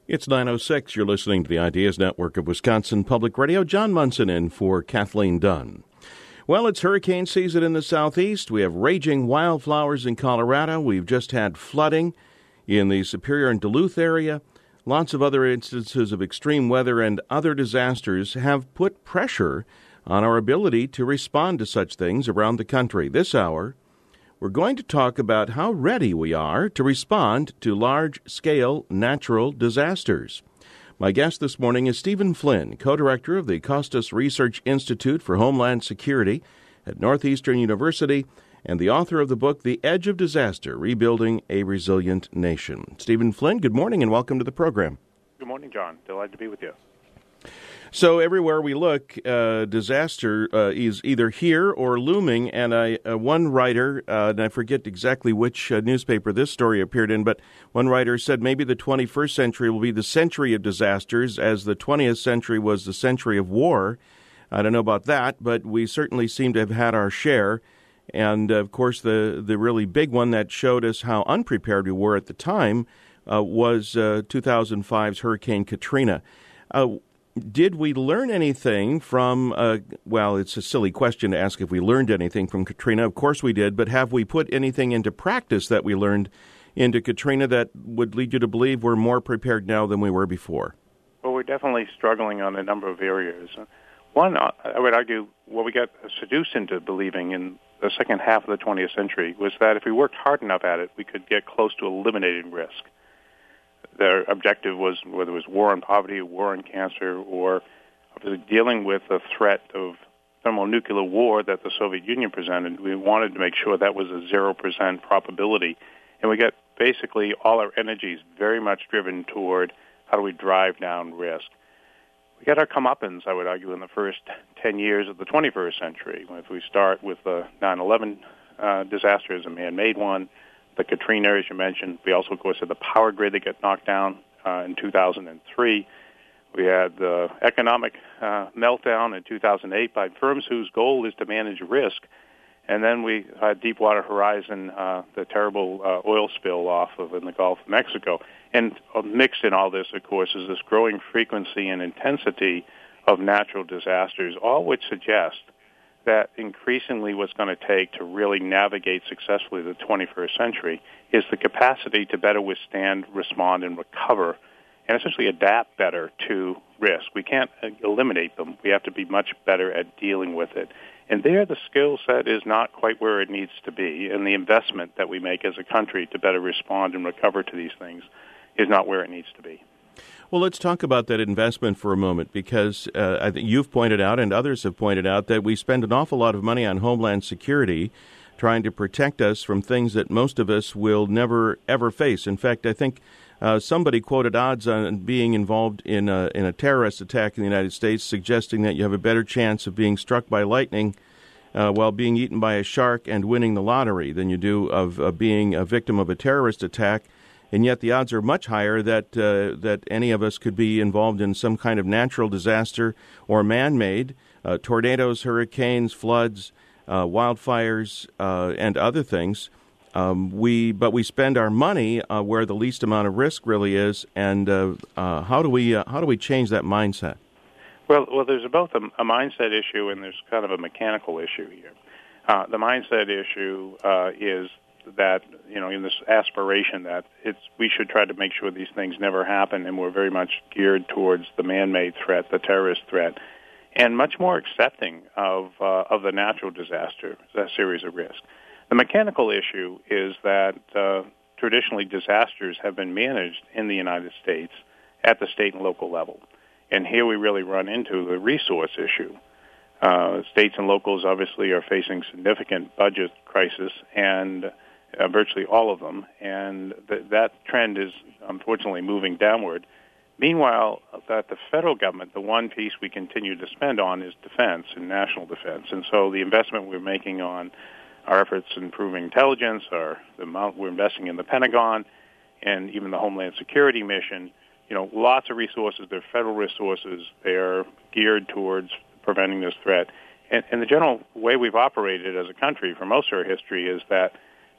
It's 9:06. You're listening to the Ideas Network of Wisconsin Public Radio. John Munson in for Kathleen Dunn. Well, it's hurricane season in the southeast. We have raging wildflowers in Colorado. We've just had flooding in the Superior and Duluth area. Lots of other instances of extreme weather and other disasters have put pressure on our ability to respond to such things around the country. This hour, we're going to talk about how ready we are to respond to large-scale natural disasters. My guest this morning is Stephen Flynn, co-director of the Costas Research Institute for Homeland Security at Northeastern University and the author of the book, The Edge of Disaster, Rebuilding a Resilient Nation. Stephen Flynn, good morning and welcome to the program. Good morning, John. Delighted to be with you. So everywhere we look, disaster is either here or looming, and one writer, and I forget exactly which newspaper this story appeared in, but one writer said maybe the 21st century will be the century of disasters, as the 20th century was the century of war. I don't know about that, but we certainly seem to have had our share. And, of course, the really big one that showed us how unprepared we were at the time was 2005's Hurricane Katrina. Did we learn anything from, well, it's a silly question to ask if we learned anything from Katrina. Of course we did, but have we put anything into practice that we learned into Katrina that would lead you to believe we're more prepared now than we were before? Well, we're definitely struggling on a number of areas. One, I would argue, what we got seduced into believing in the second half of the 20th century was that if we worked hard enough at it, we could get close to eliminating risk. Their objective was, whether it was war on poverty, war on cancer, or dealing with the threat of thermonuclear war that the Soviet Union presented, we wanted to make sure that was a 0% probability. And we got basically all our energies very much driven toward how do we drive down risk. We got our comeuppance, I would argue, in the first 10 years of the 21st century. If we start with the 9/11 disaster as a man-made one, the Katrina, as you mentioned. We also, of course, had the power grid that got knocked down in 2003. We had the economic meltdown in 2008 by firms whose goal is to manage risk. And then we had Deepwater Horizon, the terrible oil spill in the Gulf of Mexico. And mixed in all this, of course, is this growing frequency and intensity of natural disasters, all which suggest that increasingly what's going to take to really navigate successfully the 21st century is the capacity to better withstand, respond, and recover, and essentially adapt better to risk. We can't eliminate them. We have to be much better at dealing with it. And there, the skill set is not quite where it needs to be, and the investment that we make as a country to better respond and recover to these things is not where it needs to be. Well, let's talk about that investment for a moment, because I think you've pointed out and others have pointed out that we spend an awful lot of money on Homeland Security trying to protect us from things that most of us will never, ever face. In fact, I think somebody quoted odds on being involved in a terrorist attack in the United States, suggesting that you have a better chance of being struck by lightning while being eaten by a shark and winning the lottery than you do of being a victim of a terrorist attack. And yet the odds are much higher that any of us could be involved in some kind of natural disaster or man-made, tornadoes, hurricanes, floods, wildfires, and other things. But we spend our money where the least amount of risk really is. And how do we change that mindset? Well, there's both a mindset issue and there's kind of a mechanical issue here. The mindset issue is that, in this aspiration that we should try to make sure these things never happen, and we're very much geared towards the man-made threat, the terrorist threat, and much more accepting of the natural disaster, that series of risks. The mechanical issue is that traditionally disasters have been managed in the United States at the state and local level, and here we really run into the resource issue. States and locals obviously are facing significant budget crisis, and virtually all of them, and that trend is unfortunately moving downward. Meanwhile, that the federal government, the one piece we continue to spend on is defense and national defense, and so the investment we're making on our efforts in improving intelligence, the amount we're investing in the Pentagon, and even the Homeland Security mission, lots of resources. They're federal resources. They're geared towards preventing this threat. And the general way we've operated as a country for most of our history is that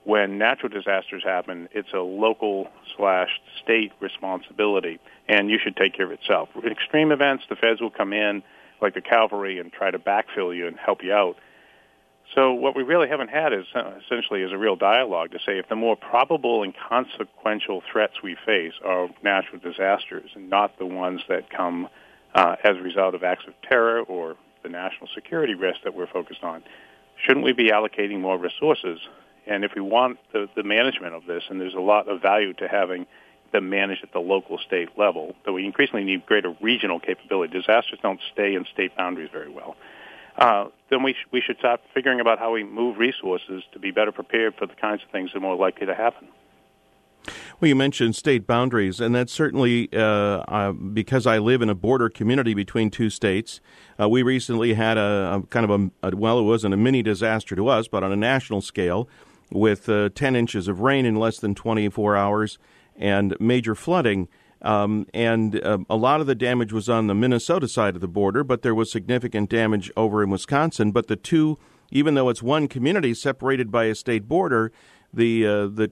when natural disasters happen, it's a local/state responsibility, and you should take care of itself. In extreme events, the feds will come in, like the cavalry, and try to backfill you and help you out. So what we really haven't had is essentially is a real dialogue to say if the more probable and consequential threats we face are natural disasters and not the ones that come as a result of acts of terror or the national security risk that we're focused on, shouldn't we be allocating more resources? And if we want the management of this, and there's a lot of value to having them managed at the local state level, though we increasingly need greater regional capability. Disasters don't stay in state boundaries very well. Then we should start figuring about how we move resources to be better prepared for the kinds of things that are more likely to happen. Well, you mentioned state boundaries, and that's certainly because I live in a border community between two states. We recently had a kind of it wasn't a mini disaster to us, but on a national scale, with 10 inches of rain in less than 24 hours and major flooding. And a lot of the damage was on the Minnesota side of the border, but there was significant damage over in Wisconsin. But the two, even though it's one community separated by a state border, the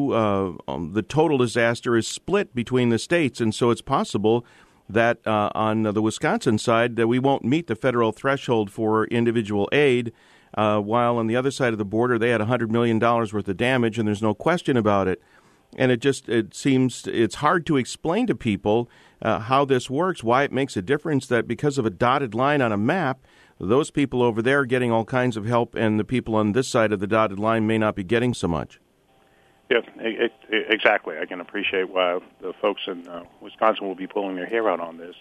total disaster is split between the states, and so it's possible that on the Wisconsin side that we won't meet the federal threshold for individual aid, while on the other side of the border they had $100 million worth of damage, and there's no question about it. And it seems it's hard to explain to people how this works, why it makes a difference that because of a dotted line on a map, those people over there are getting all kinds of help, and the people on this side of the dotted line may not be getting so much. Yeah, exactly. I can appreciate why the folks in Wisconsin will be pulling their hair out on this.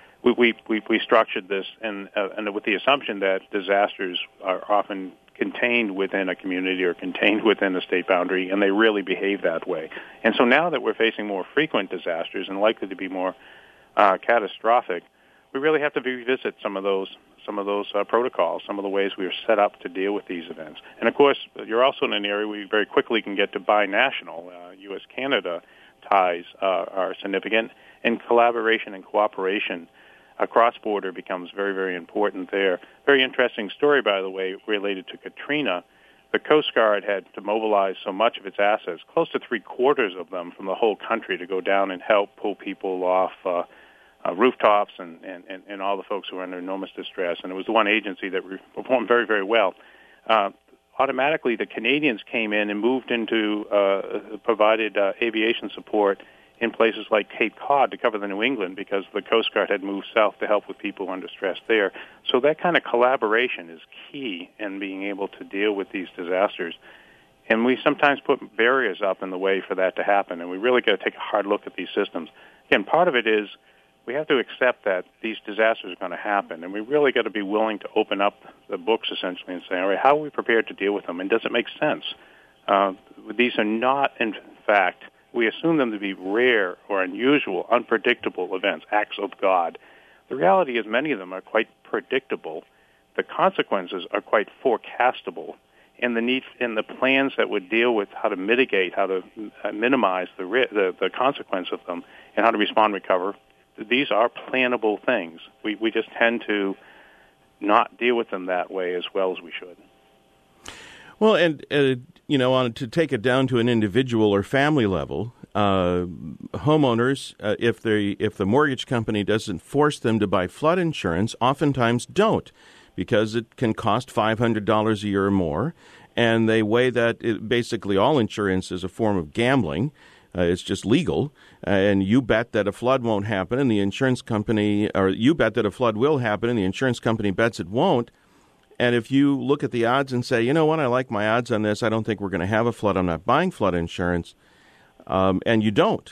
We structured this and with the assumption that disasters are often contained within a community or contained within a state boundary, and they really behave that way. And so now that we're facing more frequent disasters and likely to be more catastrophic, we really have to revisit some of those protocols, some of the ways we are set up to deal with these events. And of course, you're also in an area where you very quickly can get to binational. U.S.-Canada ties are significant, and collaboration and cooperation cross-border becomes very, very important there. Very interesting story, by the way, related to Katrina. The Coast Guard had to mobilize so much of its assets, close to three-quarters of them from the whole country, to go down and help pull people off rooftops and all the folks who were under enormous distress. And it was the one agency that performed very, very well. Automatically, the Canadians came in and moved into, provided aviation support in places like Cape Cod to cover the New England because the Coast Guard had moved south to help with people under stress there. So that kind of collaboration is key in being able to deal with these disasters. And we sometimes put barriers up in the way for that to happen, and we really got to take a hard look at these systems. Again, part of it is we have to accept that these disasters are going to happen, and we really got to be willing to open up the books essentially and say, all right, how are we prepared to deal with them, and does it make sense? These are not, in fact, we assume them to be rare or unusual, unpredictable events, acts of God. The reality is many of them are quite predictable. The consequences are quite forecastable, and the need and the plans that would deal with how to mitigate, how to minimize the consequence of them, and how to respond and recover, these are plannable things. We just tend to not deal with them that way as well as we should. Well, and to take it down to an individual or family level, homeowners, if the mortgage company doesn't force them to buy flood insurance, oftentimes don't, because it can cost $500 a year or more, and they weigh that basically all insurance is a form of gambling. It's just legal, and you bet that a flood won't happen, and the insurance company, or you bet that a flood will happen, and the insurance company bets it won't. And if you look at the odds and say, you know what, I like my odds on this, I don't think we're going to have a flood, I'm not buying flood insurance, and you don't.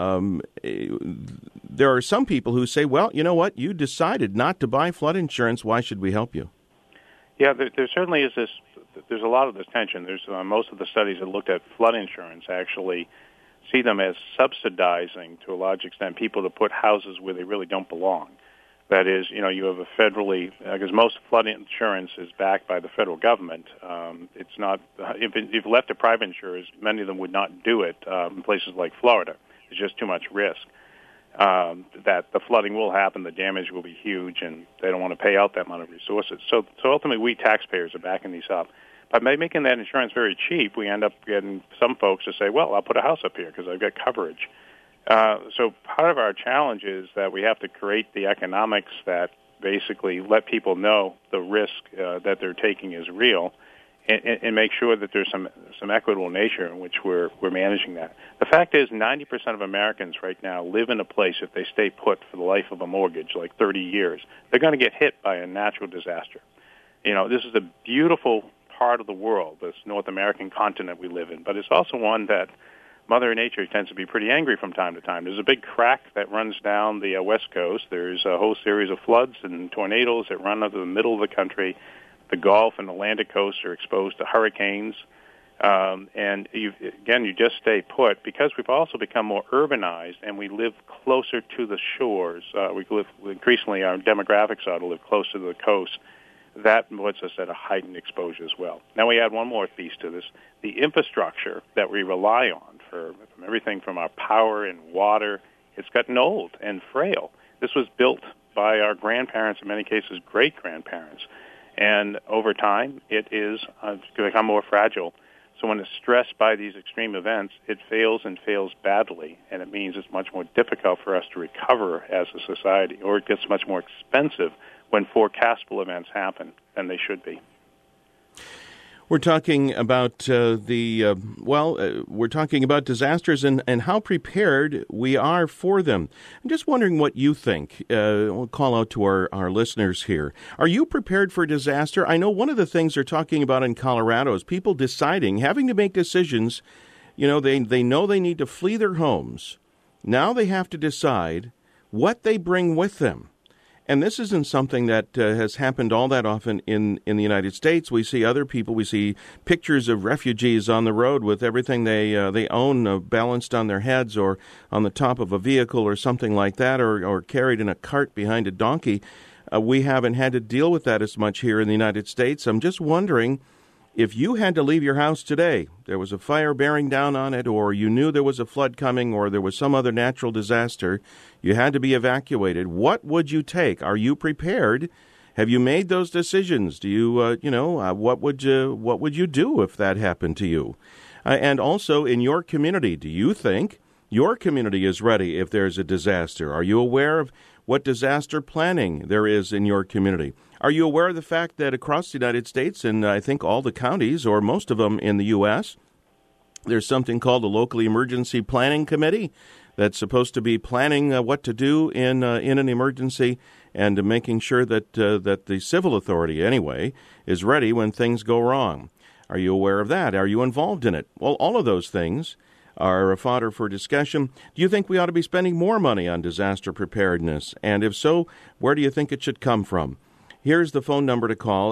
There are some people who say, well, you know what, you decided not to buy flood insurance, why should we help you? Yeah, there certainly is this, there's a lot of this tension. There's most of the studies that looked at flood insurance actually see them as subsidizing, to a large extent, people to put houses where they really don't belong. That is, you have a federally, because most flood insurance is backed by the federal government. It's not, if left to private insurers, many of them would not do it in places like Florida. There's just too much risk. That the flooding will happen, the damage will be huge, and they don't want to pay out that amount of resources. So ultimately, we taxpayers are backing these up. But by making that insurance very cheap, we end up getting some folks to say, well, I'll put a house up here because I've got coverage. So part of our challenge is that we have to create the economics that basically let people know the risk that they're taking is real, and make sure that there's some equitable nature in which we're managing that. The fact is 90% of Americans right now live in a place, if they stay put for the life of a mortgage, like 30 years, they're going to get hit by a natural disaster. This is a beautiful part of the world, this North American continent we live in, but it's also one that Mother Nature tends to be pretty angry from time to time. There's a big crack that runs down the West Coast. There's a whole series of floods and tornadoes that run up the middle of the country. The Gulf and Atlantic coasts are exposed to hurricanes. And you just stay put because we've also become more urbanized and we live closer to the shores. Increasingly, our demographics are to live closer to the coast. That puts us at a heightened exposure as well. Now we add one more piece to this. The infrastructure that we rely on from everything from our power and water, it's gotten old and frail. This was built by our grandparents, in many cases great-grandparents. And over time, it is become more fragile. So when it's stressed by these extreme events, it fails and fails badly, and it means it's much more difficult for us to recover as a society, or it gets much more expensive when forecastable events happen than they should be. We're talking about we're talking about disasters and how prepared we are for them. I'm just wondering what you think. We'll call out to our listeners here. Are you prepared for disaster? I know one of the things they're talking about in Colorado is people having to make decisions. They know they need to flee their homes. Now they have to decide what they bring with them. And this isn't something that has happened all that often in the United States. We see other people, we see pictures of refugees on the road with everything they own balanced on their heads or on the top of a vehicle or something like that, or carried in a cart behind a donkey. We haven't had to deal with that as much here in the United States. I'm just wondering, if you had to leave your house today, there was a fire bearing down on it, or you knew there was a flood coming, or there was some other natural disaster, you had to be evacuated, what would you take? Are you prepared? Have you made those decisions? Do you, what would you do if that happened to you? And also, in your community, do you think your community is ready if there's a disaster? Are you aware of what disaster planning there is in your community? Are you aware of the fact that across the United States, and I think all the counties, or most of them in the U.S., there's something called the Local Emergency Planning Committee that's supposed to be planning what to do in an emergency and making sure that the civil authority, anyway, is ready when things go wrong. Are you aware of that? Are you involved in it? Well, all of those things are a fodder for discussion. Do you think we ought to be spending more money on disaster preparedness? And if so, where do you think it should come from? Here's the phone number to call,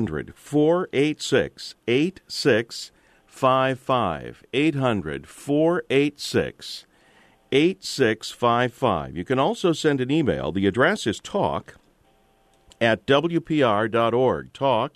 800-486-8655, 800-486-8655. You can also send an email. The address is talk@wpr.org,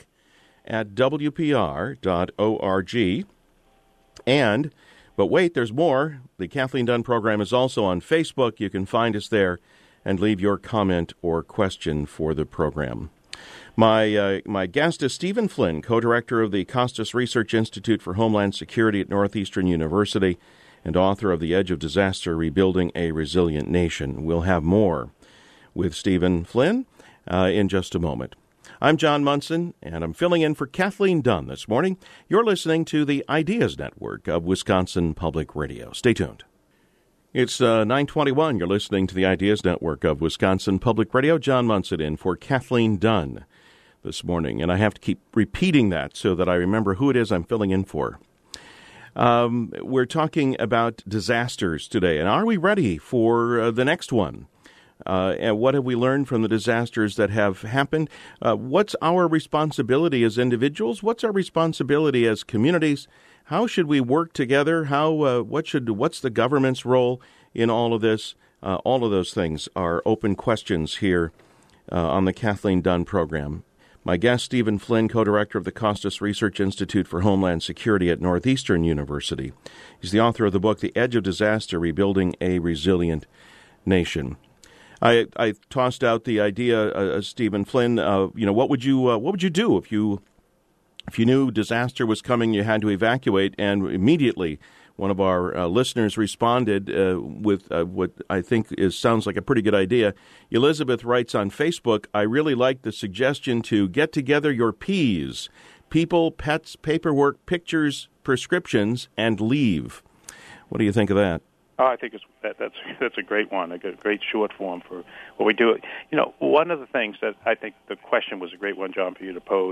talk@wpr.org. But wait, there's more. The Kathleen Dunn program is also on Facebook. You can find us there and leave your comment or question for the program. My guest is Stephen Flynn, co-director of the Costas Research Institute for Homeland Security at Northeastern University and author of The Edge of Disaster, Rebuilding a Resilient Nation. We'll have more with Stephen Flynn in just a moment. I'm John Munson, and I'm filling in for Kathleen Dunn this morning. You're listening to the Ideas Network of Wisconsin Public Radio. Stay tuned. It's 9:21. You're listening to the Ideas Network of Wisconsin Public Radio. John Munson in for Kathleen Dunn this morning, and I have to keep repeating that so that I remember who it is I'm filling in for. We're talking about disasters today, and are we ready for the next one? And what have we learned from the disasters that have happened? What's our responsibility as individuals? What's our responsibility as communities? How should we work together? What's the government's role in all of this? All of those things are open questions here on the Kathleen Dunn program. My guest, Stephen Flynn, co-director of the Costas Research Institute for Homeland Security at Northeastern University. He's the author of the book, The Edge of Disaster, Rebuilding a Resilient Nation. I tossed out the idea, Stephen Flynn. What would you do if you If you knew disaster was coming, you had to evacuate, and immediately one of our listeners responded with what I think sounds like a pretty good idea. Elizabeth writes on Facebook, I really like the suggestion to get together your P's: people, pets, paperwork, pictures, prescriptions, and leave. What do you think of that? Oh, I think that's a great one, a great short form for what we do. One of the things that I think the question was a great one, John, for you to pose.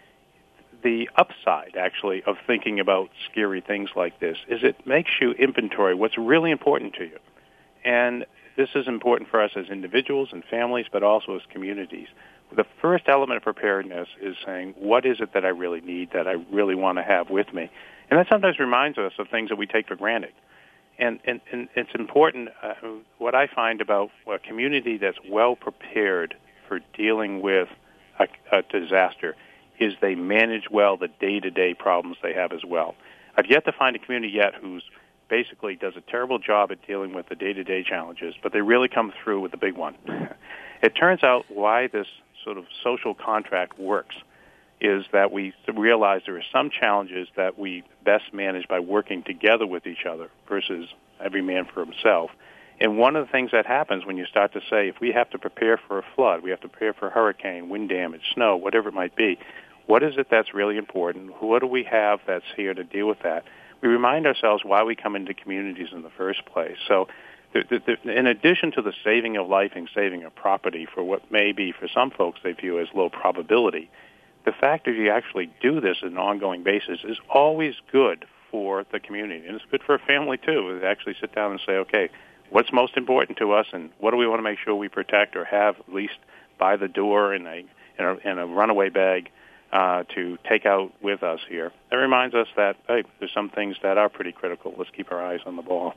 The upside, actually, of thinking about scary things like this is it makes you inventory what's really important to you. And this is important for us as individuals and families, but also as communities. The first element of preparedness is saying, what is it that I really need, that I really want to have with me? And that sometimes reminds us of things that we take for granted. And it's important, what I find about a community that's well prepared for dealing with a disaster is they manage well the day-to-day problems they have as well. I've yet to find a community yet who's basically does a terrible job at dealing with the day-to-day challenges, but they really come through with the big one. It turns out why this sort of social contract works is that we realize there are some challenges that we best manage by working together with each other versus every man for himself. And one of the things that happens when you start to say, if we have to prepare for a flood, we have to prepare for a hurricane, wind damage, snow, whatever it might be, what is it that's really important? What do we have that's here to deal with that? We remind ourselves why we come into communities in the first place. So in addition to the saving of life and saving of property for what may be, for some folks, they view as low probability, the fact that you actually do this on an ongoing basis is always good for the community. And it's good for a family, too, to actually sit down and say, okay, what's most important to us and what do we want to make sure we protect or have at least by the door in a runaway bag to take out with us here. That reminds us that, hey, there's some things that are pretty critical. Let's keep our eyes on the ball.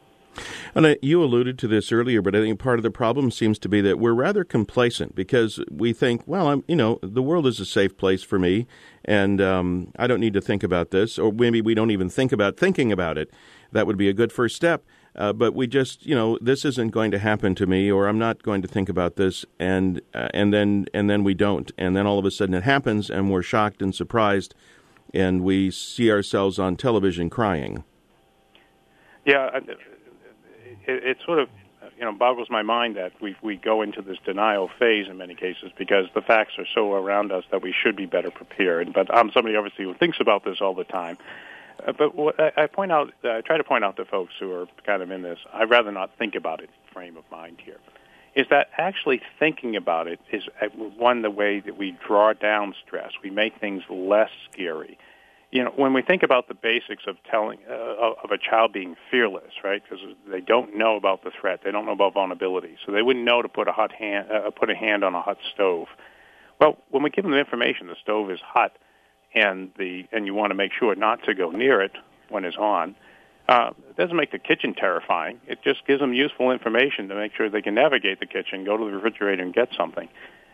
And you alluded to this earlier, but I think part of the problem seems to be that we're rather complacent because we think, well, the world is a safe place for me, and I don't need to think about this, or maybe we don't even think about thinking about it. That would be a good first step. But we just, this isn't going to happen to me, or I'm not going to think about this, and then we don't, and then all of a sudden it happens, and we're shocked and surprised, and we see ourselves on television crying. Yeah, it sort of boggles my mind that we go into this denial phase in many cases because the facts are so around us that we should be better prepared. But I'm somebody obviously who thinks about this all the time. But what I try to point out to folks who are kind of in this, I'd rather not think about it frame of mind here, is that actually thinking about it is the way that we draw down stress. We make things less scary. When we think about the basics of telling of a child being fearless, right? Because they don't know about the threat, they don't know about vulnerability, so they wouldn't know to put a hand on a hot stove. Well, when we give them the information, the stove is hot, and you want to make sure not to go near it when it's on. It doesn't make the kitchen terrifying. It just gives them useful information to make sure they can navigate the kitchen, go to the refrigerator, and get something.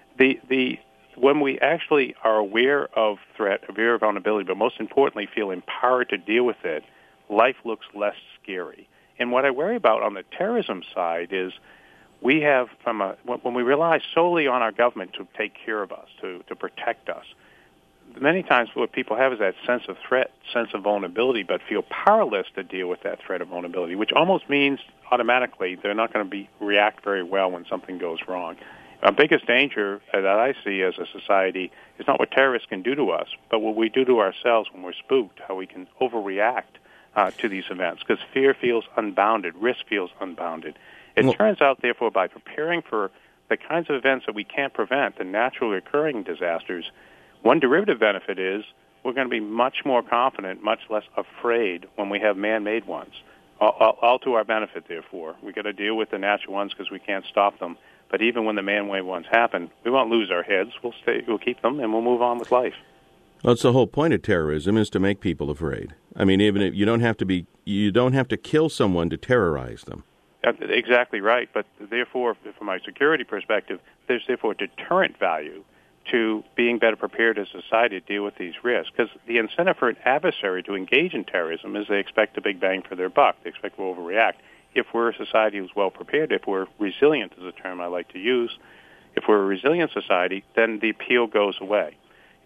When we actually are aware of threat, aware of vulnerability, but most importantly feel empowered to deal with it, life looks less scary. And what I worry about on the terrorism side is we have, when we rely solely on our government to take care of us, to protect us, many times what people have is that sense of threat, sense of vulnerability, but feel powerless to deal with that threat of vulnerability, which almost means automatically they're not going to react very well when something goes wrong. Our biggest danger that I see as a society is not what terrorists can do to us, but what we do to ourselves when we're spooked, how we can overreact to these events, because fear feels unbounded, risk feels unbounded. It turns out, therefore, by preparing for the kinds of events that we can't prevent, the naturally occurring disasters, one derivative benefit is we're going to be much more confident, much less afraid when we have man-made ones. All to our benefit, therefore. We've got to deal with the natural ones because we can't stop them. But even when the man-made ones happen, we won't lose our heads. We'll keep them, and we'll move on with life. Well, it's the whole point of terrorism is to make people afraid. I mean, even if you don't have to kill someone to terrorize them. Exactly right. But therefore, from my security perspective, there's therefore deterrent value to being better prepared as a society to deal with these risks. Because the incentive for an adversary to engage in terrorism is they expect a big bang for their buck. They expect we'll overreact. If we're a society who's well prepared, if we're resilient is a term I like to use, if we're a resilient society, then the appeal goes away.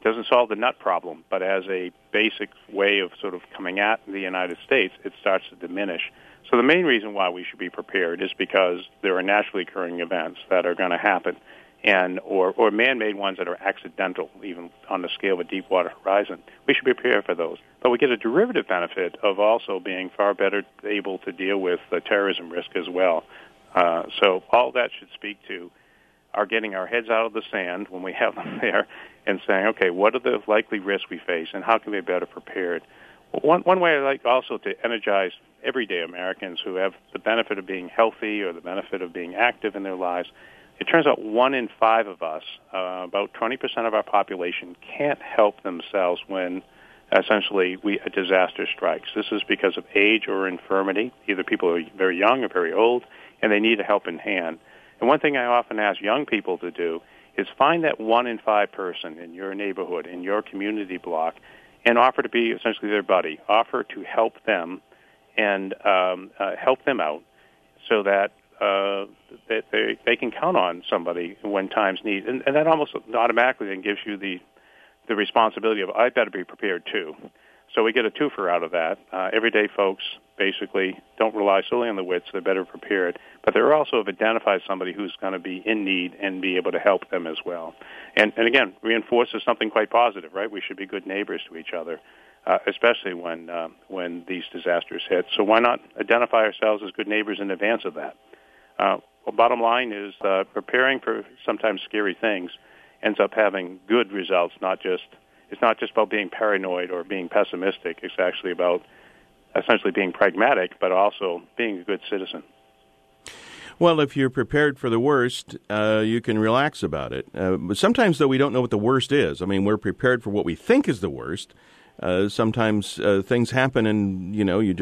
doesn't solve the nut problem, but as a basic way of sort of coming at the United States, it starts to diminish. So the main reason why we should be prepared is because there are naturally occurring events that are going to happen, and or man-made ones that are accidental, even on the scale of a Deepwater Horizon. We should be prepared for those. But we get a derivative benefit of also being far better able to deal with the terrorism risk as well. So all that should speak to are getting our heads out of the sand when we have them there and saying, okay, what are the likely risks we face and how can we be better prepared? Well, one way I like also to energize everyday Americans who have the benefit of being healthy or the benefit of being active in their lives, it turns out 1 in 5 of us, about 20% of our population, can't help themselves when essentially a disaster strikes. This is because of age or infirmity. Either people are very young or very old, and they need a helping hand. And one thing I often ask young people to do is find that 1 in 5 person in your neighborhood, in your community block, and offer to be essentially their buddy. Offer to help them and help them out so that they can count on somebody when times need. And that almost automatically then gives you the responsibility of, I better be prepared too. So we get a twofer out of that. Everyday folks basically don't rely solely on the wits, they're better prepared. But they're also have identified somebody who's going to be in need and be able to help them as well. And again, reinforces something quite positive, right? We should be good neighbors to each other, especially when these disasters hit. So why not identify ourselves as good neighbors in advance of that? Bottom line is preparing for sometimes scary things ends up having good results. It's not just about being paranoid or being pessimistic. It's actually about essentially being pragmatic, but also being a good citizen. Well, if you're prepared for the worst, you can relax about it. But sometimes, though, we don't know what the worst is. I mean, we're prepared for what we think is the worst. Sometimes things happen, and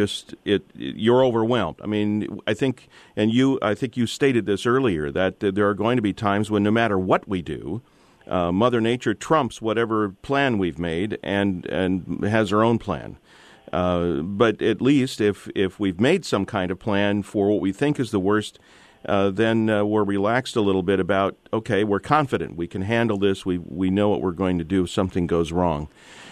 you're overwhelmed. I mean, I think you stated this earlier that there are going to be times when no matter what we do, Mother Nature trumps whatever plan we've made and has her own plan. But at least if we've made some kind of plan for what we think is the worst, then we're relaxed a little bit about, okay, we're confident we can handle this. We know what we're going to do if something goes wrong.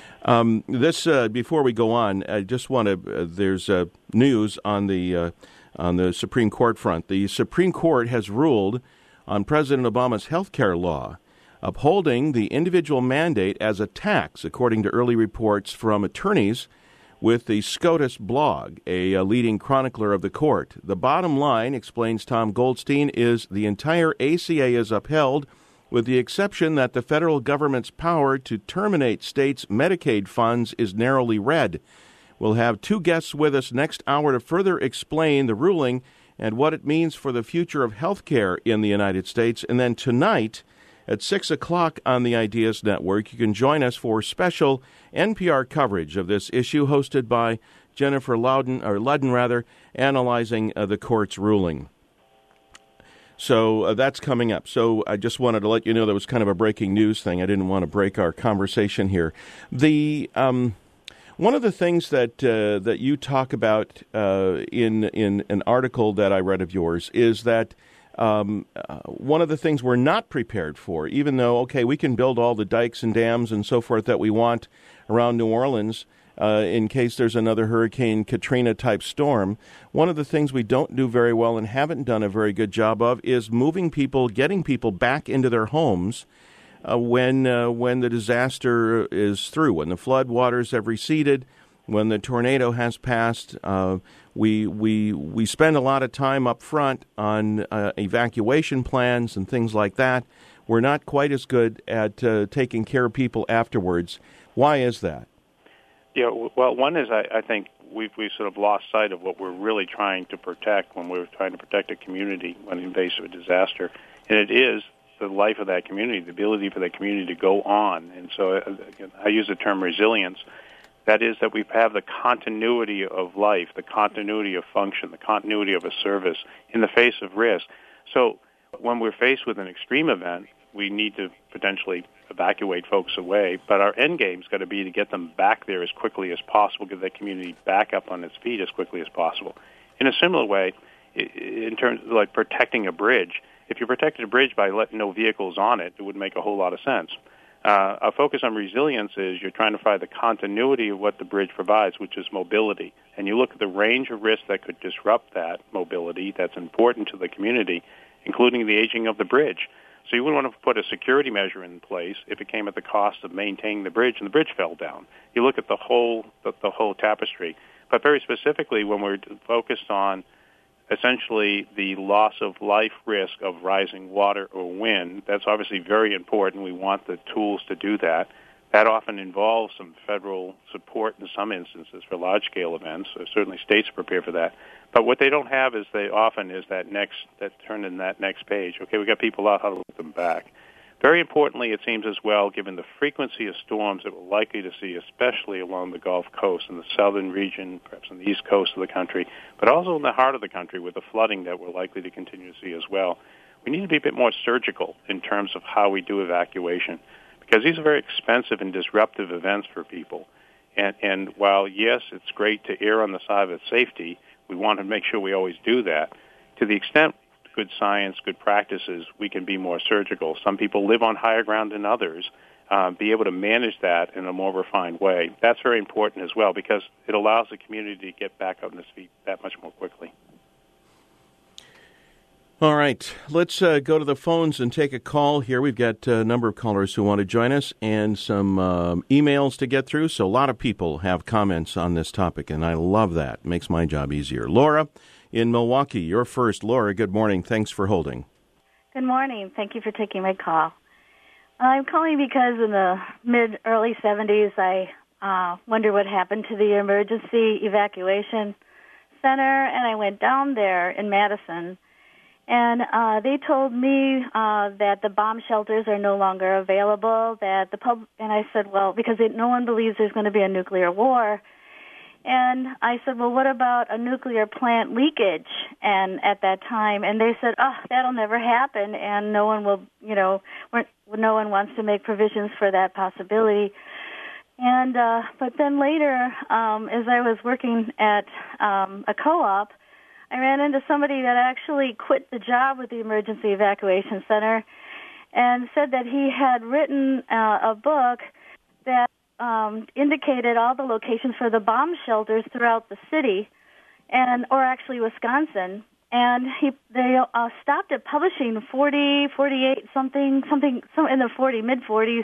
Before we go on, I just want to. There's news on the Supreme Court front. The Supreme Court has ruled on President Obama's health care law, upholding the individual mandate as a tax, according to early reports from attorneys with the SCOTUS blog, a leading chronicler of the court. The bottom line, explains Tom Goldstein, is the entire ACA is upheld, with the exception that the federal government's power to terminate states' Medicaid funds is narrowly read. We'll have 2 guests with us next hour to further explain the ruling and what it means for the future of health care in the United States. And then tonight, at 6 o'clock on the Ideas Network, you can join us for special NPR coverage of this issue hosted by Jennifer Ludden, analyzing the court's ruling. So that's coming up. So I just wanted to let you know that was kind of a breaking news thing. I didn't want to break our conversation here. One of the things that you talk about in an article that I read of yours is that one of the things we're not prepared for, even though, okay, we can build all the dikes and dams and so forth that we want around New Orleans in case there's another Hurricane Katrina-type storm, one of the things we don't do very well and haven't done a very good job of is moving people, getting people back into their homes when the disaster is through, when the flood waters have receded, when the tornado has passed. We spend a lot of time up front on evacuation plans and things like that. We're not quite as good at taking care of people afterwards. Why is that? Yeah, well, one is I think we've sort of lost sight of what we're really trying to protect when we're trying to protect a community when in the face of a disaster, and it is the life of that community, the ability for that community to go on. And so I use the term resilience. That is that we have the continuity of life, the continuity of function, the continuity of a service in the face of risk. So when we're faced with an extreme event, we need to potentially evacuate folks away, but our end game's got to be to get them back there as quickly as possible, get that community back up on its feet as quickly as possible. In a similar way, in terms of like protecting a bridge, if you protected a bridge by letting no vehicles on it, it would make a whole lot of sense. A focus on resilience is you're trying to find the continuity of what the bridge provides, which is mobility. And you look at the range of risks that could disrupt that mobility that's important to the community, including the aging of the bridge. So you wouldn't want to put a security measure in place if it came at the cost of maintaining the bridge and the bridge fell down. You look at the whole tapestry. But very specifically, when we're focused on essentially the loss of life risk of rising water or wind, that's obviously very important. We want the tools to do that. That often involves some federal support in some instances for large-scale events. So certainly states prepare for that. But what they don't have is that turn in that next page. Okay, we got people out, how to look them back. Very importantly, it seems as well, given the frequency of storms that we're likely to see, especially along the Gulf Coast and the southern region, perhaps on the east coast of the country, but also in the heart of the country with the flooding that we're likely to continue to see as well, we need to be a bit more surgical in terms of how we do evacuation, because these are very expensive and disruptive events for people. And while, yes, it's great to err on the side of safety, we want to make sure we always do that. To the extent good science, good practices, we can be more surgical. Some people live on higher ground than others, be able to manage that in a more refined way. That's very important as well because it allows the community to get back up on its feet that much more quickly. All right, let's go to the phones and take a call here. We've got a number of callers who want to join us and some emails to get through. So a lot of people have comments on this topic, and I love that. It makes my job easier. Laura in Milwaukee, you're first. Laura, good morning. Thanks for holding. Good morning. Thank you for taking my call. I'm calling because in the early 70s, I wondered what happened to the emergency evacuation center, and I went down there in Madison. And they told me that the bomb shelters are no longer available. And I said, well, because no one believes there's going to be a nuclear war. And I said, well, what about a nuclear plant leakage? And at that time, and they said, oh, that'll never happen, and no one will, no one wants to make provisions for that possibility. And but then later, as I was working at a co-op, I ran into somebody that actually quit the job with the Emergency Evacuation Center and said that he had written a book that indicated all the locations for the bomb shelters throughout the city, or actually Wisconsin. And they stopped at publishing 48, something in the mid-40s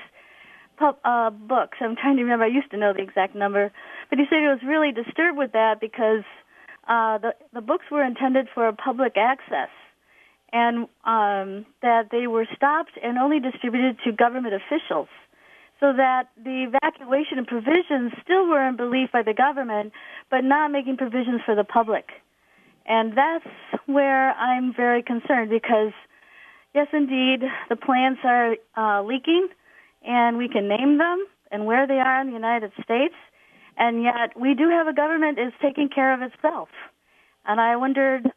books. I'm trying to remember. I used to know the exact number. But he said he was really disturbed with that because the books were intended for public access, and that they were stopped and only distributed to government officials, so that the evacuation and provisions still were in belief by the government, but not making provisions for the public. And that's where I'm very concerned because, yes, indeed, the plants are leaking, and we can name them and where they are in the United States, and yet we do have a government that's taking care of itself. And I wondered,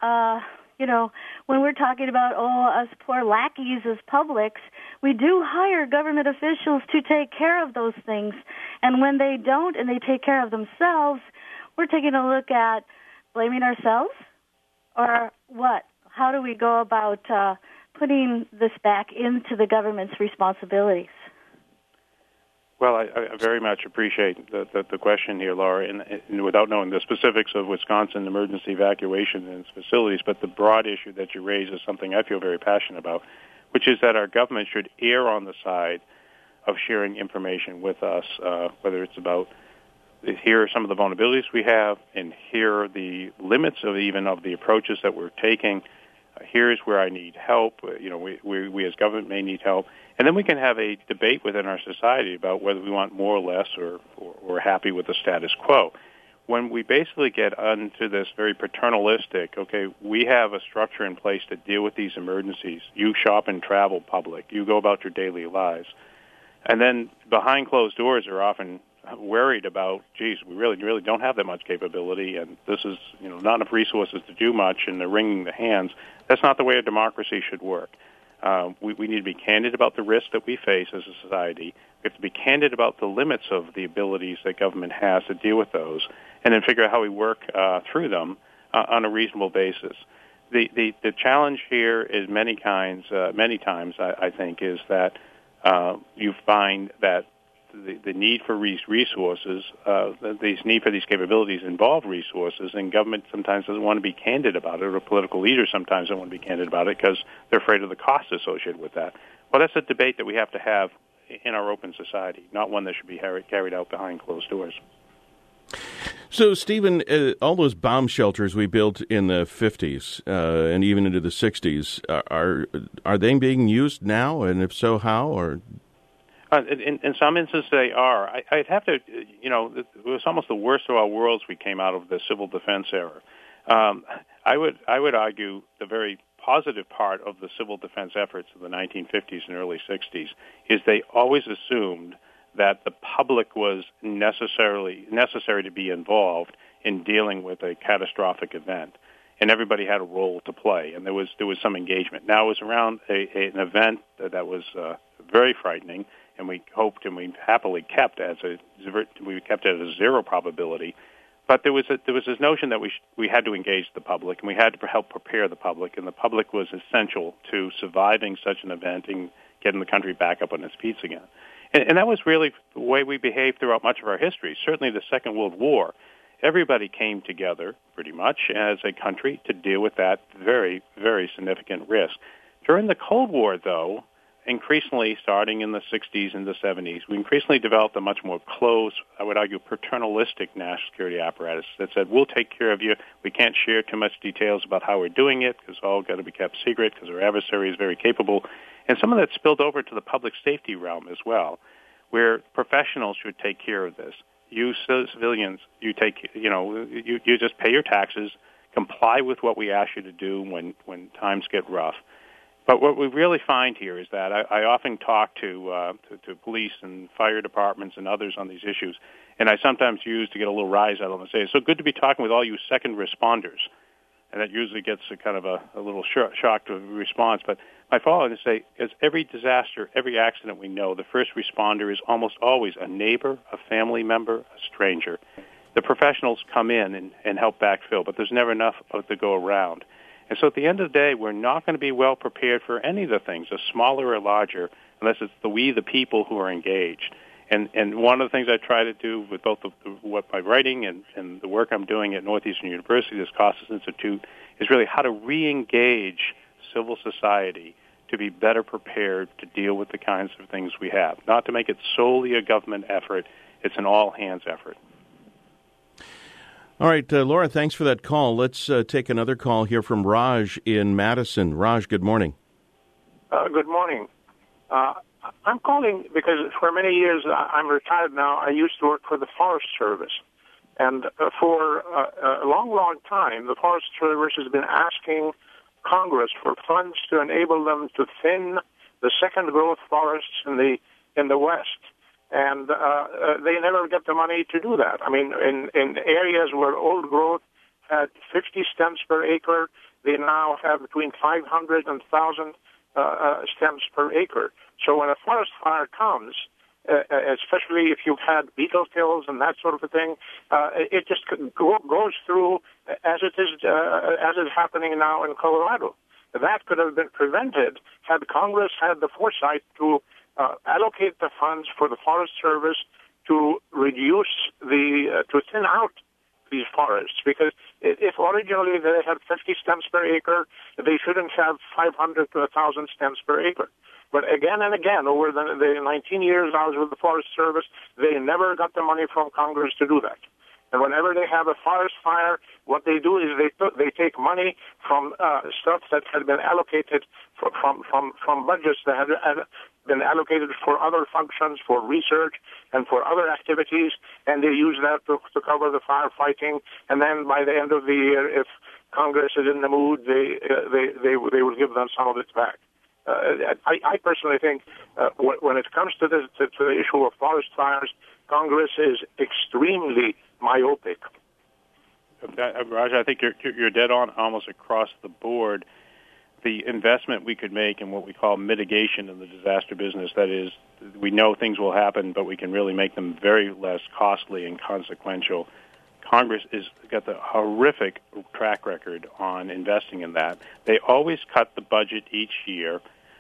when we're talking about, us poor lackeys as publics, we do hire government officials to take care of those things. And when they don't and they take care of themselves, we're taking a look at blaming ourselves or what? How do we go about putting this back into the government's responsibilities? Well, I very much appreciate the question here, Laura, and without knowing the specifics of Wisconsin emergency evacuation and its facilities, but the broad issue that you raise is something I feel very passionate about, which is that our government should err on the side of sharing information with us, whether it's about here are some of the vulnerabilities we have, and here are the limits of the approaches that we're taking. Here's where I need help. We as government may need help. And then we can have a debate within our society about whether we want more or less or happy with the status quo. When we basically get onto this very paternalistic, okay, we have a structure in place to deal with these emergencies. You shop and travel public. You go about your daily lives. And then behind closed doors are often worried about, geez, we really don't have that much capability, and this is not enough resources to do much, and they're wringing the hands. That's not the way a democracy should work. We need to be candid about the risks that we face as a society. We have to be candid about the limits of the abilities that government has to deal with those, and then figure out how we work through them on a reasonable basis. The challenge here is many times, I think, is that you find that the need for resources, the need for these capabilities involve resources, and government sometimes doesn't want to be candid about it, or political leaders sometimes don't want to be candid about it because they're afraid of the costs associated with that. Well, that's a debate that we have to have in our open society, not one that should be carried out behind closed doors. So, Stephen, all those bomb shelters we built in the 50s and even into the 60s, are they being used now? And if so, how? Or in some instances, they are. I'd have to, it was almost the worst of our worlds we came out of the civil defense era. I would argue the very positive part of the civil defense efforts of the 1950s and early 60s is they always assumed that the public was necessary to be involved in dealing with a catastrophic event, and everybody had a role to play, and there was some engagement. Now, it was around an event that was very frightening, and we hoped and we happily kept it at a zero probability. But there was this notion that we had to engage the public, and we had to help prepare the public, and the public was essential to surviving such an event and getting the country back up on its feet again. And that was really the way we behaved throughout much of our history. Certainly the Second World War, everybody came together pretty much as a country to deal with that very, very significant risk. During the Cold War, though, increasingly, starting in the 60s and the 70s, we increasingly developed a much more close, I would argue, paternalistic national security apparatus that said, we'll take care of you. We can't share too much details about how we're doing it because it's all got to be kept secret because our adversary is very capable. And some of that spilled over to the public safety realm as well, where professionals should take care of this. You civilians, you just pay your taxes, comply with what we ask you to do when times get rough. But what we really find here is that I often talk to police and fire departments and others on these issues, and I sometimes use to get a little rise out of them and say, it's so good to be talking with all you second responders. And that usually gets a kind of a little shock to response. But my follow-up is to say, as every disaster, every accident we know, the first responder is almost always a neighbor, a family member, a stranger. The professionals come in and help backfill, but there's never enough of it to go around. And so at the end of the day, we're not going to be well prepared for any of the things, a smaller or larger, unless it's the people who are engaged. And one of the things I try to do with both what my writing and the work I'm doing at Northeastern University, this Costas Institute, is really how to re-engage civil society to be better prepared to deal with the kinds of things we have. Not to make it solely a government effort, it's an all-hands effort. All right, Laura, thanks for that call. Let's take another call here from Raj in Madison. Raj, good morning. Good morning. I'm calling because for many years, I'm retired now, I used to work for the Forest Service. And for a long, long time, the Forest Service has been asking Congress for funds to enable them to thin the second growth forests in the West. And they never get the money to do that. I mean, in areas where old growth had 50 stems per acre, they now have between 500 and 1,000 stems per acre. So when a forest fire comes, especially if you've had beetle kills and that sort of a thing, it just goes through as it is happening now in Colorado. That could have been prevented had Congress had the foresight to allocate the funds for the Forest Service to reduce to thin out these forests. Because if originally they had 50 stems per acre, they shouldn't have 500 to 1,000 stems per acre. But again and again, over the 19 years I was with the Forest Service, they never got the money from Congress to do that. And whenever they have a forest fire, what they do is they take money from stuff that had been allocated from budgets that had been allocated for other functions, for research and for other activities, and they use that to cover the firefighting. And then by the end of the year, if Congress is in the mood, they will give them some of it back. I personally think when it comes to the issue of forest fires, Congress is extremely myopic. Raj, I think you're dead on almost across the board. The investment we could make in what we call mitigation in the disaster business, that is, we know things will happen, but we can really make them very less costly and consequential. Congress has got the horrific track record on investing in that. They always cut the budget each year.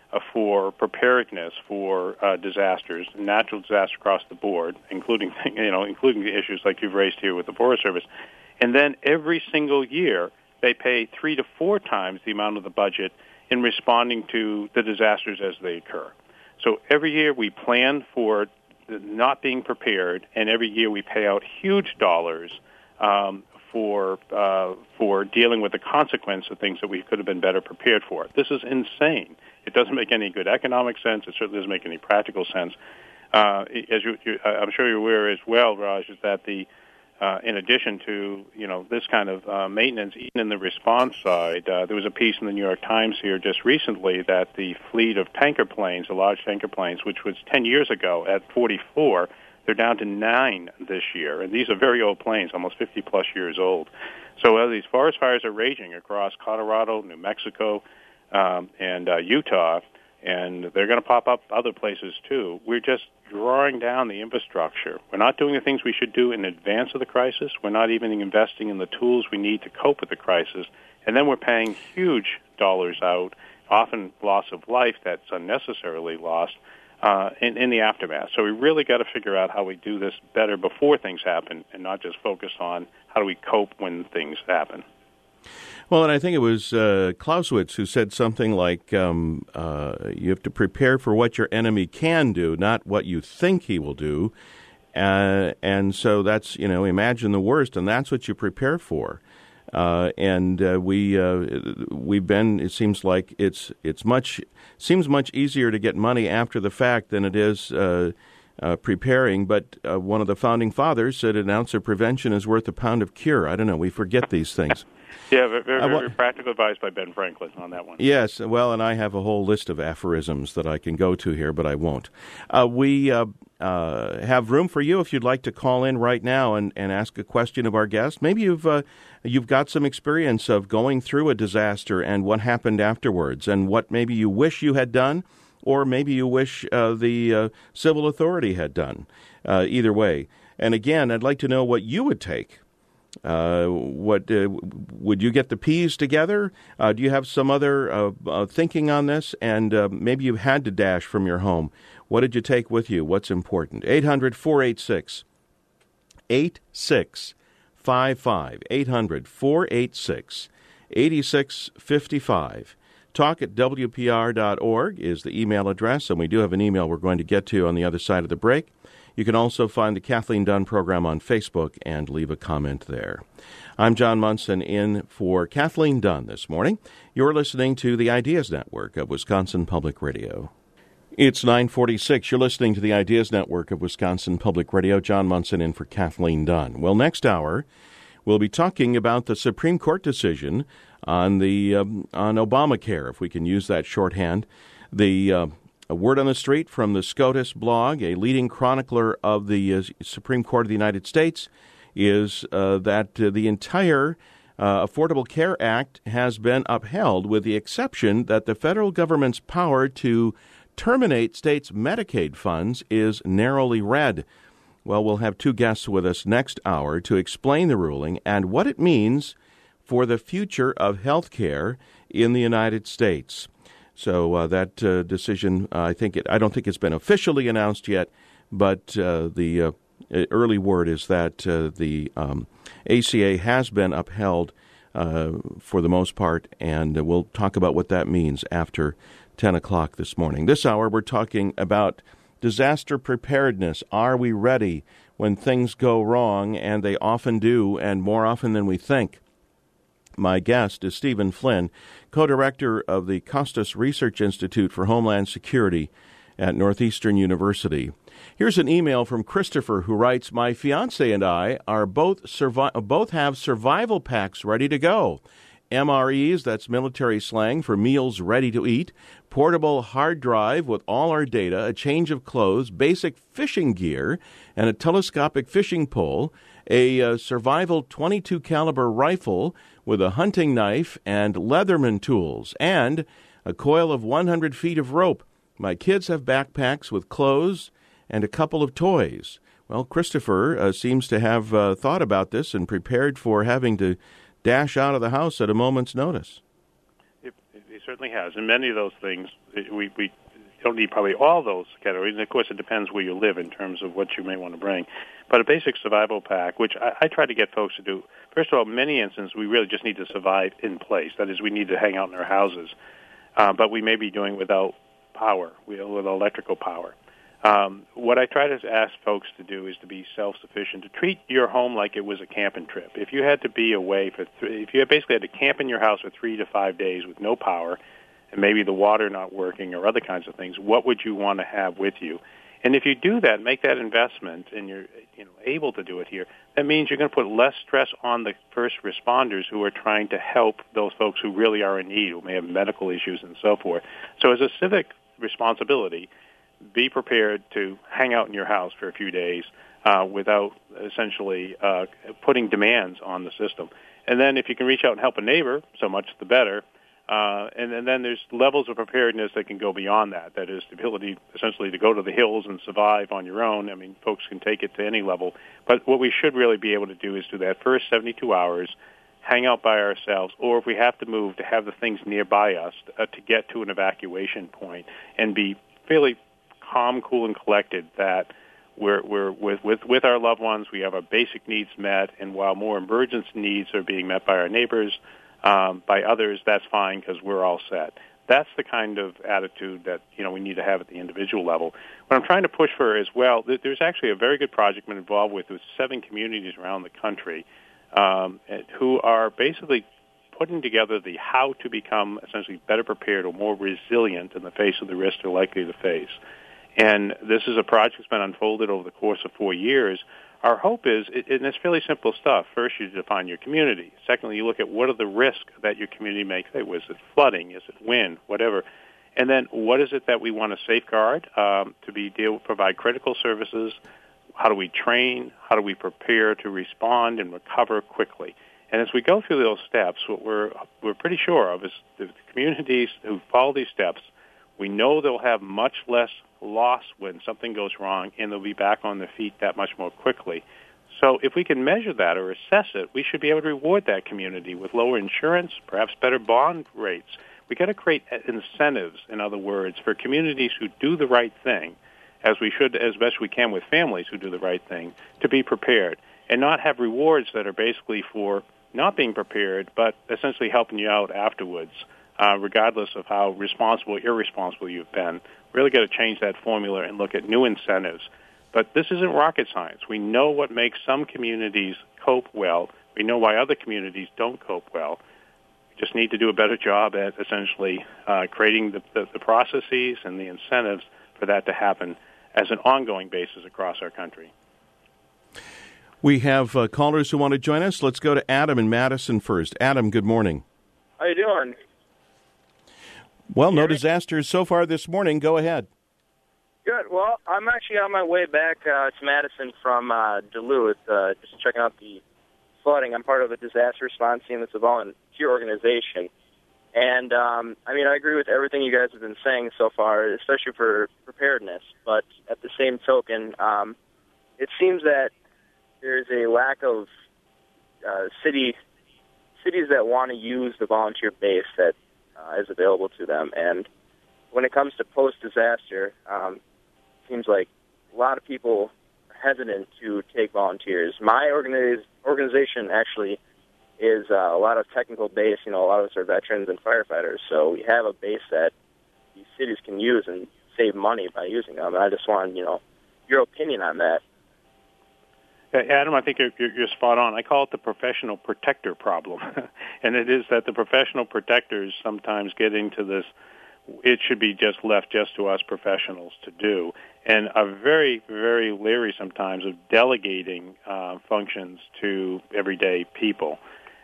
for preparedness for disasters, natural disasters across the board, including the issues like you've raised here with the Forest Service. And then every single year, they pay 3 to 4 times the amount of the budget in responding to the disasters as they occur. So every year we plan for not being prepared, and every year we pay out huge dollars for dealing with the consequence of things that we could have been better prepared for. This is insane. It doesn't make any good economic sense. It certainly doesn't make any practical sense. I'm sure you're aware as well, Raj, is that in addition to this kind of maintenance, even in the response side, there was a piece in the New York Times here just recently that the fleet of tanker planes, the large tanker planes, which was 10 years ago at 44, they're down to 9 this year, and these are very old planes, almost 50-plus years old. So as these forest fires are raging across Colorado, New Mexico, and Utah, and they're going to pop up other places too, we're just drawing down the infrastructure. We're not doing the things we should do in advance of the crisis. We're not even investing in the tools we need to cope with the crisis. And then we're paying huge dollars out, often loss of life that's unnecessarily lost, in the aftermath. So we really got to figure out how we do this better before things happen and not just focus on how do we cope when things happen. Well, and I think it was Clausewitz who said something like, you have to prepare for what your enemy can do, not what you think he will do. And so that's, imagine the worst, and that's what you prepare for. We've been, it seems like seems much easier to get money after the fact than it is preparing. But one of the founding fathers said an ounce of prevention is worth a pound of cure. I don't know. We forget these things. Yeah, very practical advice by Ben Franklin on that one. Yes, well, and I have a whole list of aphorisms that I can go to here, but I won't. We have room for you if you'd like to call in right now and ask a question of our guest. Maybe you've got some experience of going through a disaster and what happened afterwards, and what maybe you wish you had done, or maybe you wish the civil authority had done. Either way. And again, I'd like to know what you would take. Would you get the P's together? Do you have some other thinking on this? And maybe you had to dash from your home. What did you take with you? What's important? 800-486-8655. 800-486-8655. Talk at WPR.org is the email address, and we do have an email we're going to get to on the other side of the break. You can also find the Kathleen Dunn program on Facebook and leave a comment there. I'm John Munson in for Kathleen Dunn this morning. You're listening to the Ideas Network of Wisconsin Public Radio. It's 9:46. You're listening to the Ideas Network of Wisconsin Public Radio. John Munson in for Kathleen Dunn. Well, next hour, we'll be talking about the Supreme Court decision on on Obamacare, if we can use that shorthand. A word on the street from the SCOTUS blog, a leading chronicler of the Supreme Court of the United States, is that the entire Affordable Care Act has been upheld, with the exception that the federal government's power to terminate states' Medicaid funds is narrowly read. Well, we'll have two guests with us next hour to explain the ruling and what it means for the future of health care in the United States. So that decision, I don't think it's been officially announced yet, but the early word is that the ACA has been upheld for the most part, and we'll talk about what that means after 10 o'clock this morning. This hour, we're talking about disaster preparedness. Are we ready when things go wrong? And they often do, and more often than we think. My guest is Stephen Flynn, co-director of the Costas Research Institute for Homeland Security at Northeastern University. Here's an email from Christopher, who writes, "My fiancé and I are both have survival packs ready to go. MREs, that's military slang for meals ready to eat, portable hard drive with all our data, a change of clothes, basic fishing gear, and a telescopic fishing pole, a survival .22 caliber rifle with a hunting knife and Leatherman tools, and a coil of 100 feet of rope. My kids have backpacks with clothes and a couple of toys." Well, Christopher seems to have thought about this and prepared for having to dash out of the house at a moment's notice. He certainly has. And many of those things, we don't need probably all those categories. And, of course, it depends where you live in terms of what you may want to bring. But a basic survival pack, which I try to get folks to do, first of all, in many instances, we really just need to survive in place. That is, we need to hang out in our houses. But we may be doing without power, with electrical power. What I try to ask folks to do is to be self-sufficient, to treat your home like it was a camping trip. If you had to be away if you basically had to camp in your house for 3 to 5 days with no power, and maybe the water not working or other kinds of things, what would you want to have with you? And if you do that, make that investment, and you're able to do it here, that means you're going to put less stress on the first responders who are trying to help those folks who really are in need, who may have medical issues and so forth. So as a civic responsibility, be prepared to hang out in your house for a few days without essentially putting demands on the system. And then if you can reach out and help a neighbor, so much the better. And then there's levels of preparedness that can go beyond that. That is the ability essentially to go to the hills and survive on your own. I mean, folks can take it to any level. But what we should really be able to do is do that first 72 hours, hang out by ourselves, or if we have to move, to have the things nearby us to get to an evacuation point and be fairly calm, cool, and collected that we're with our loved ones, we have our basic needs met, and while more emergency needs are being met by our neighbors, by others, that's fine because we're all set. That's the kind of attitude that we need to have at the individual level. What I'm trying to push for as well, there's actually a very good project I'm involved with 7 communities around the country who are basically putting together the how to become essentially better prepared or more resilient in the face of the risks they're likely to face. And this is a project that's been unfolded over the course of 4 years. Our hope is, and it's fairly simple stuff. First, you define your community. Secondly, you look at what are the risks that your community may face. Was it flooding? Is it wind? Whatever. And then what is it that we want to safeguard provide critical services? How do we train? How do we prepare to respond and recover quickly? And as we go through those steps, what we're pretty sure of is the communities who follow these steps, we know they'll have much less loss when something goes wrong, and they'll be back on their feet that much more quickly. So if we can measure that or assess it, we should be able to reward that community with lower insurance, perhaps better bond rates. We've got to create incentives, in other words, for communities who do the right thing, as we should, as best we can with families who do the right thing, to be prepared, and not have rewards that are basically for not being prepared, but essentially helping you out afterwards, regardless of how responsible or irresponsible you've been. Really got to change that formula and look at new incentives. But this isn't rocket science. We know what makes some communities cope well. We know why other communities don't cope well. We just need to do a better job at essentially creating the processes and the incentives for that to happen as an ongoing basis across our country. We have callers who want to join us. Let's go to Adam in Madison first. Adam, good morning. How you doing? Well, no disasters so far this morning. Go ahead. Good. Well, I'm actually on my way back to Madison from Duluth, just checking out the flooding. I'm part of a disaster response team that's a volunteer organization. And, I agree with everything you guys have been saying so far, especially for preparedness. But at the same token, it seems that there's a lack of cities that want to use the volunteer base that is available to them. And when it comes to post-disaster, it seems like a lot of people are hesitant to take volunteers. My organization actually is a lot of technical base. A lot of us are veterans and firefighters, so we have a base that these cities can use and save money by using them. And I just want, your opinion on that. Adam, I think you're spot on. I call it the professional protector problem. And it is that the professional protectors sometimes get into this, it should be just left just to us professionals to do, and are very, very leery sometimes of delegating functions to everyday people.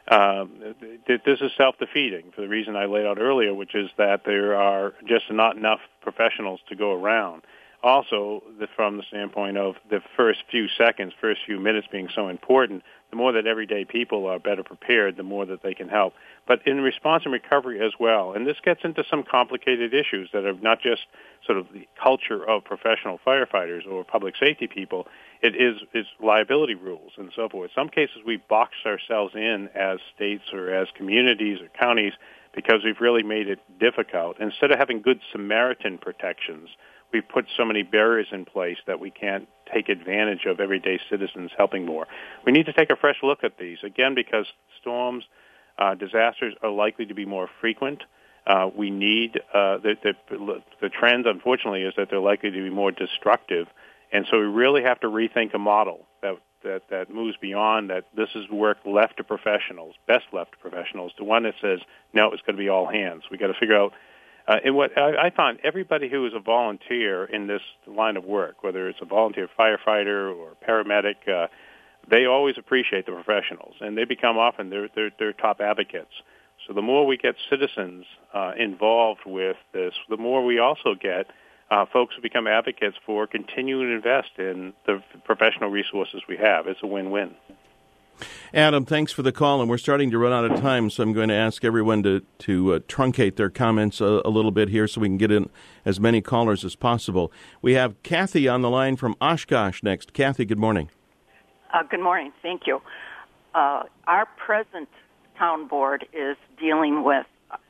This is self-defeating for the reason I laid out earlier, which is that there are just not enough professionals to go around. Also, from the standpoint of the first few seconds, first few minutes being so important, the more that everyday people are better prepared, the more that they can help. But in response and recovery as well, and this gets into some complicated issues that are not just sort of the culture of professional firefighters or public safety people, it's liability rules and so forth. In some cases, we box ourselves in as states or as communities or counties because we've really made it difficult. Instead of having good Samaritan protections, we've put so many barriers in place that we can't take advantage of everyday citizens helping more. We need to take a fresh look at these, again, because storms, disasters are likely to be more frequent. We need the trend, unfortunately, is that they're likely to be more destructive, and so we really have to rethink a model that moves beyond that. This is work left to professionals, best left to professionals, to one that says no, it's going to be all hands. We got to figure out. And what I found, everybody who is a volunteer in this line of work, whether it's a volunteer firefighter or paramedic, they always appreciate the professionals, and they become often their top advocates. So the more we get citizens involved with this, the more we also get folks who become advocates for continuing to invest in the professional resources we have. It's a win-win. Adam, thanks for the call, and we're starting to run out of time, so I'm going to ask everyone to truncate their comments a little bit here so we can get in as many callers as possible. We have Kathy on the line from Oshkosh next. Kathy, good morning. Good morning. Thank you. Our present town board is dealing with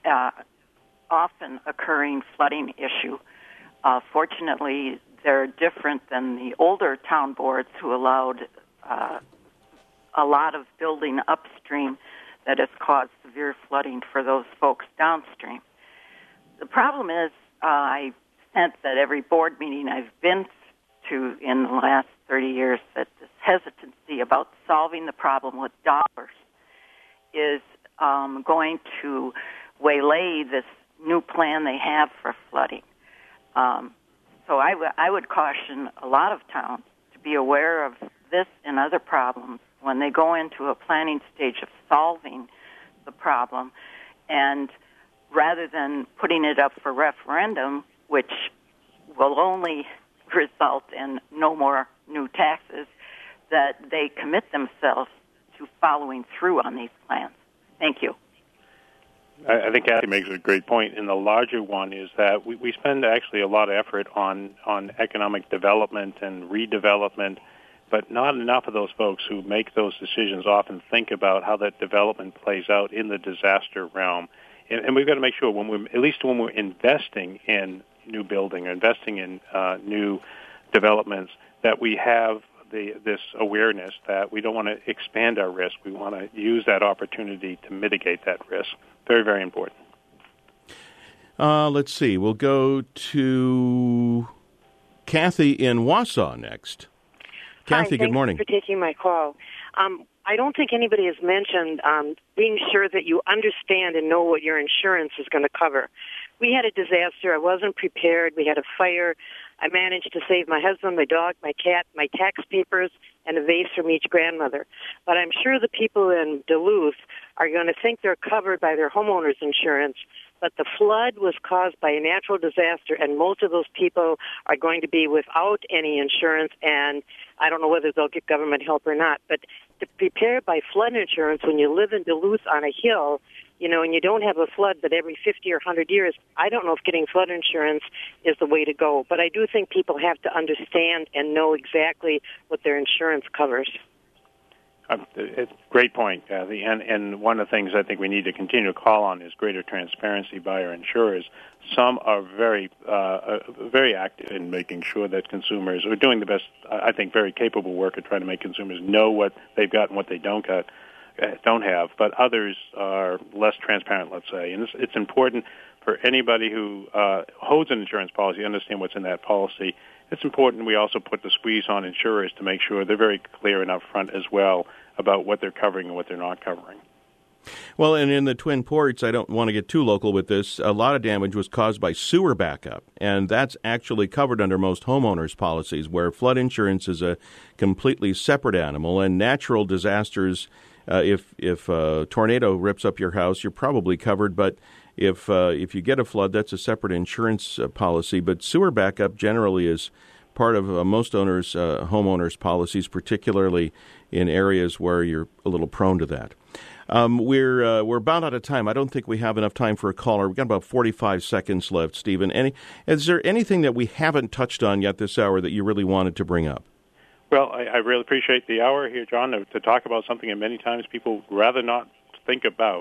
often occurring flooding issue. Fortunately, they're different than the older town boards who allowed a lot of building upstream that has caused severe flooding for those folks downstream. The problem is, I sense that every board meeting I've been to in the last 30 years that this hesitancy about solving the problem with dollars is going to waylay this new plan they have for flooding. So I would caution a lot of towns to be aware of this and other problems when they go into a planning stage of solving the problem, and rather than putting it up for referendum, which will only result in no more new taxes, that they commit themselves to following through on these plans. Thank you. I think Kathy makes a great point. And the larger one is that we spend actually a lot of effort on economic development and redevelopment, but not enough of those folks who make those decisions often think about how that development plays out in the disaster realm. And we've got to make sure at least when we're investing in new building or investing in new developments, that we have this awareness that we don't want to expand our risk. We want to use that opportunity to mitigate that risk. Very, very important. Let's see. We'll go to Kathy in Wausau next. Kathy, good morning. Thanks for taking my call. I don't think anybody has mentioned being sure that you understand and know what your insurance is going to cover. We had a disaster. I wasn't prepared. We had a fire. I managed to save my husband, my dog, my cat, my tax papers, and a vase from each grandmother. But I'm sure the people in Duluth are going to think they're covered by their homeowner's insurance, but the flood was caused by a natural disaster, and most of those people are going to be without any insurance, and I don't know whether they'll get government help or not. But to prepare by flood insurance when you live in Duluth on a hill, and you don't have a flood but every 50 or 100 years, I don't know if getting flood insurance is the way to go. But I do think people have to understand and know exactly what their insurance covers. It's a great point, Kathy. And one of the things I think we need to continue to call on is greater transparency by our insurers. Some are very active in making sure that consumers are doing the best, I think, very capable work of trying to make consumers know what they've got and what they don't have, but others are less transparent, let's say. And it's important for anybody who holds an insurance policy to understand what's in that policy. It's important we also put the squeeze on insurers to make sure they're very clear and upfront as well about what they're covering and what they're not covering. Well, and in the Twin Ports, I don't want to get too local with this, a lot of damage was caused by sewer backup, and that's actually covered under most homeowners' policies, where flood insurance is a completely separate animal, and natural disasters, if a tornado rips up your house, you're probably covered, but if you get a flood, that's a separate insurance policy. But sewer backup generally is part of most homeowners' policies, particularly in areas where you're a little prone to that. We're about out of time. I don't think we have enough time for a caller. We've got about 45 seconds left, Stephen. Is there anything that we haven't touched on yet this hour that you really wanted to bring up? Well, I really appreciate the hour here, John, to talk about something that many times people rather not think about.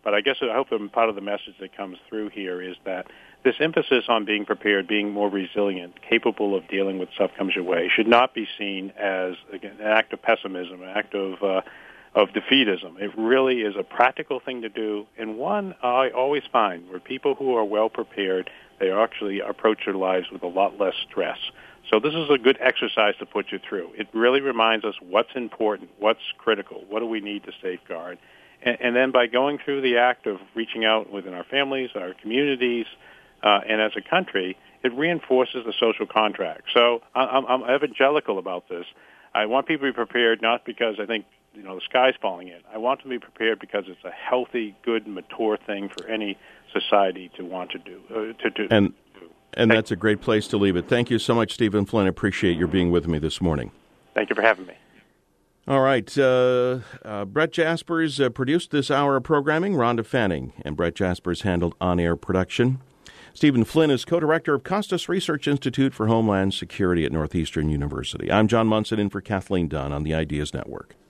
But I guess I hope part of the message that comes through here is that this emphasis on being prepared, being more resilient, capable of dealing with stuff comes your way, should not be seen as, again, an act of pessimism, an act of defeatism. It really is a practical thing to do, and one I always find where people who are well prepared, they actually approach their lives with a lot less stress. So this is a good exercise to put you through. It really reminds us what's important, what's critical, what do we need to safeguard. And then by going through the act of reaching out within our families, our communities, and as a country, it reinforces the social contract. So I'm evangelical about this. I want people to be prepared not because I think the sky's falling in. I want them to be prepared because it's a healthy, good, mature thing for any society to want to do. And that's a great place to leave it. Thank you so much, Stephen Flynn. I appreciate your being with me this morning. Thank you for having me. All right. Brett Jaspers produced this hour of programming. Rhonda Fanning and Brett Jaspers handled on-air production. Stephen Flynn is co-director of Costas Research Institute for Homeland Security at Northeastern University. I'm John Munson in for Kathleen Dunn on the Ideas Network.